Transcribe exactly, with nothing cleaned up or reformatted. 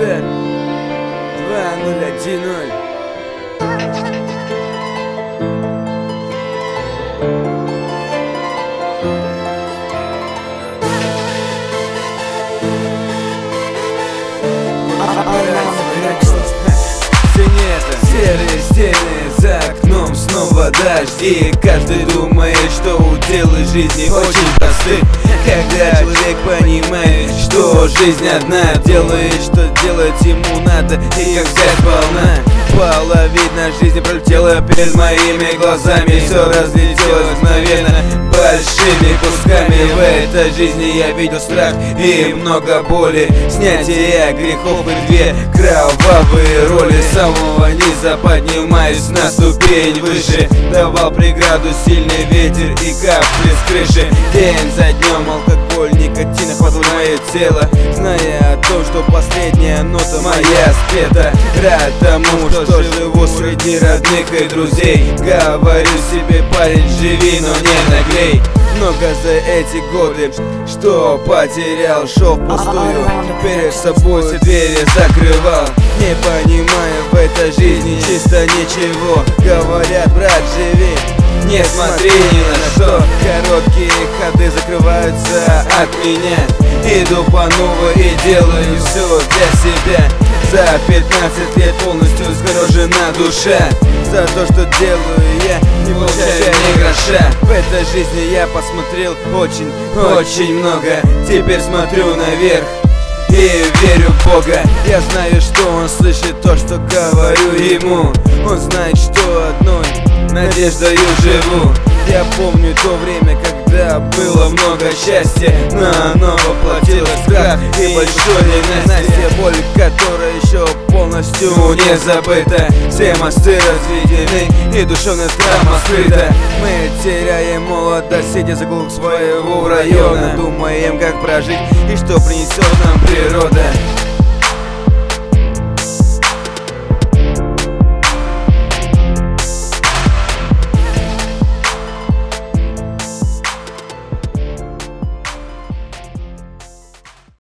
продюсер два ноль один ноль. Серые стены, за окном снова дожди. Каждый думает, что уделы жизни очень просты. Когда человек понимает, что жизнь одна, делает, что делать ему надо и как взять волна. Половина жизни пролетела перед моими глазами, все разлетелось мгновенно большими кусками. В этой жизни я видел страх и много боли, снятие грехов и две кровавые роли. С самого низа поднимаюсь на ступень выше, давал преграду сильный ветер и капли с крыши. День за днем алкоголь, никотин охватывает мое тело, зная о том, что последняя нота моя спета. Рад тому, что живу среди родных и друзей. Говорю себе, парень, живи, но не наглей. Много за эти годы, что потерял, шел впустую, перед собой все двери закрывал. Не понимая в этой жизни чисто ничего. Говорят, брат, живи, не смотри ни на что. Короткие ходы закрываются от меня. Иду по новой и делаю все для себя. За пятнадцать лет полностью сгорожена душа. За то, что делаю я, не получаю ни гроша. В этой жизни я посмотрел очень, очень много. Теперь смотрю наверх и верю в Бога. Я знаю, что Он слышит то, что говорю Ему. Он знает, что одной надеждою живу. Я помню то время, когда было много счастья, но оно воплотилось в страх и большое ненастье. Боль, которая еще полностью не забыта. Все мосты разведены и душевная травма скрыта. Мы теряем молодость, сидя за углом своего района. Думаем, как прожить и что принесет нам природа.